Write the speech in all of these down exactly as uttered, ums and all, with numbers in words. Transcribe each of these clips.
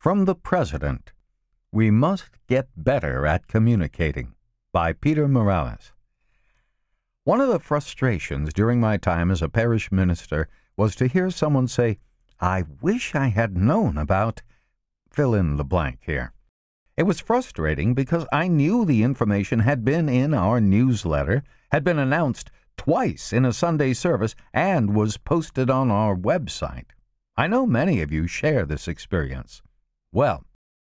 From the President, We Must Get Better at Communicating, by Peter Morales. One of the frustrations during my time as a parish minister was to hear someone say, "I wish I had known about," fill in the blank here. It was frustrating because I knew the information had been in our newsletter, had been announced twice in a Sunday service, and was posted on our website. I know many of you share this experience. Well,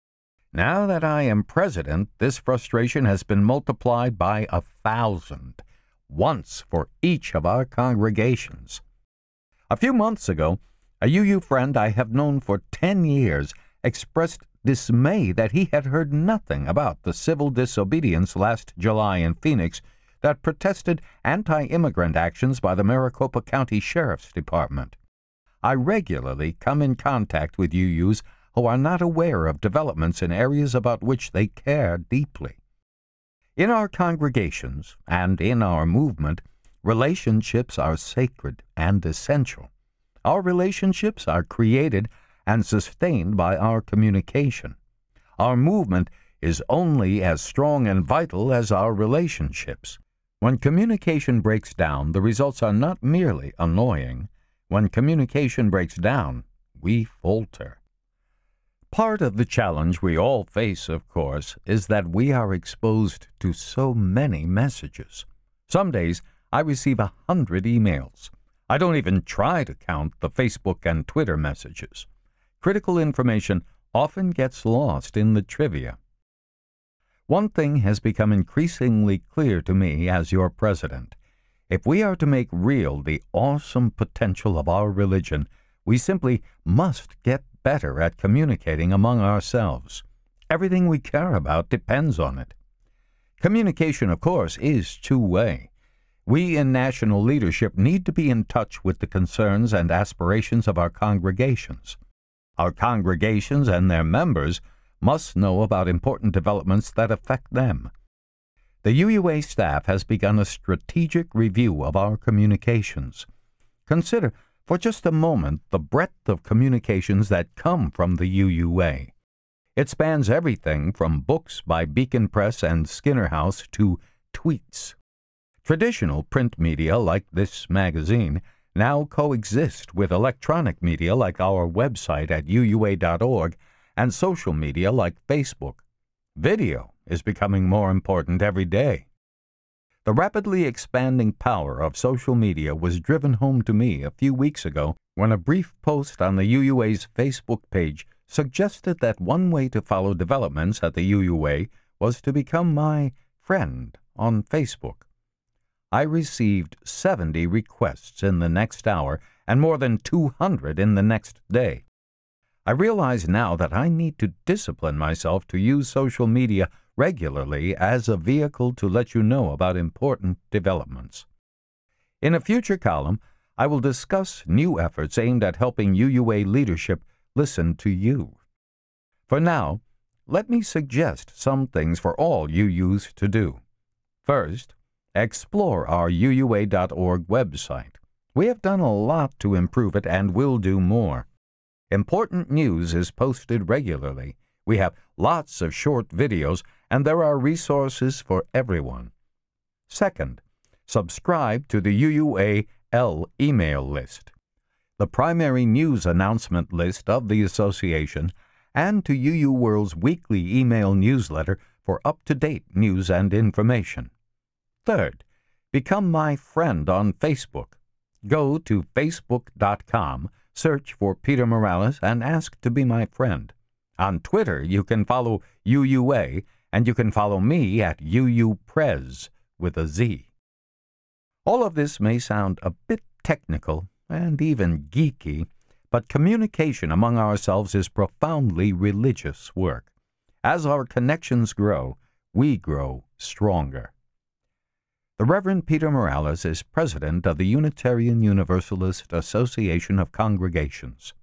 now that I am president, this frustration has been multiplied by a thousand, once for each of our congregations. A few months ago, a U U friend I have known for ten years expressed dismay that he had heard nothing about the civil disobedience last July in Phoenix that protested anti-immigrant actions by the Maricopa County Sheriff's Department. I regularly come in contact with U Us who are not aware of developments in areas about which they care deeply. In our congregations and in our movement, relationships are sacred and essential. Our relationships are created and sustained by our communication. Our movement is only as strong and vital as our relationships. When communication breaks down, the results are not merely annoying. When communication breaks down, we falter. Part of the challenge we all face, of course, is that we are exposed to so many messages. Some days I receive a hundred emails. I don't even try to count the Facebook and Twitter messages. Critical information often gets lost in the trivia. One thing has become increasingly clear to me as your president. If we are to make real the awesome potential of our religion, we simply must get better at communicating among ourselves. Everything we care about depends on it. Communication, of course, is two-way. We in national leadership need to be in touch with the concerns and aspirations of our congregations. Our congregations and their members must know about important developments that affect them. The U U A staff has begun a strategic review of our communications. Consider for just a moment the breadth of communications that come from the U U A. It spans everything from books by Beacon Press and Skinner House to tweets. Traditional print media like this magazine now coexist with electronic media like our website at U U A dot org and social media like Facebook. Video is becoming more important every day. The rapidly expanding power of social media was driven home to me a few weeks ago when a brief post on the U U A's Facebook page suggested that one way to follow developments at the U U A was to become my friend on Facebook. I received seventy requests in the next hour and more than two hundred in the next day. I realize now that I need to discipline myself to use social media regularly as a vehicle to let you know about important developments. In a future column, I will discuss new efforts aimed at helping U U A leadership listen to you. For now, let me suggest some things for all U Us to do. First, explore our U U A dot org website. We have done a lot to improve it and will do more. Important news is posted regularly. We have lots of short videos, and there are resources for everyone. Second, subscribe to the U U A L email list, the primary news announcement list of the association, and to U U World's weekly email newsletter for up-to-date news and information. Third, become my friend on Facebook. Go to facebook dot com, search for Peter Morales, and ask to be my friend. On Twitter, you can follow U U A, and you can follow me at U U Prez with a Z. All of this may sound a bit technical and even geeky, but communication among ourselves is profoundly religious work. As our connections grow, we grow stronger. The Reverend Peter Morales is president of the Unitarian Universalist Association of Congregations.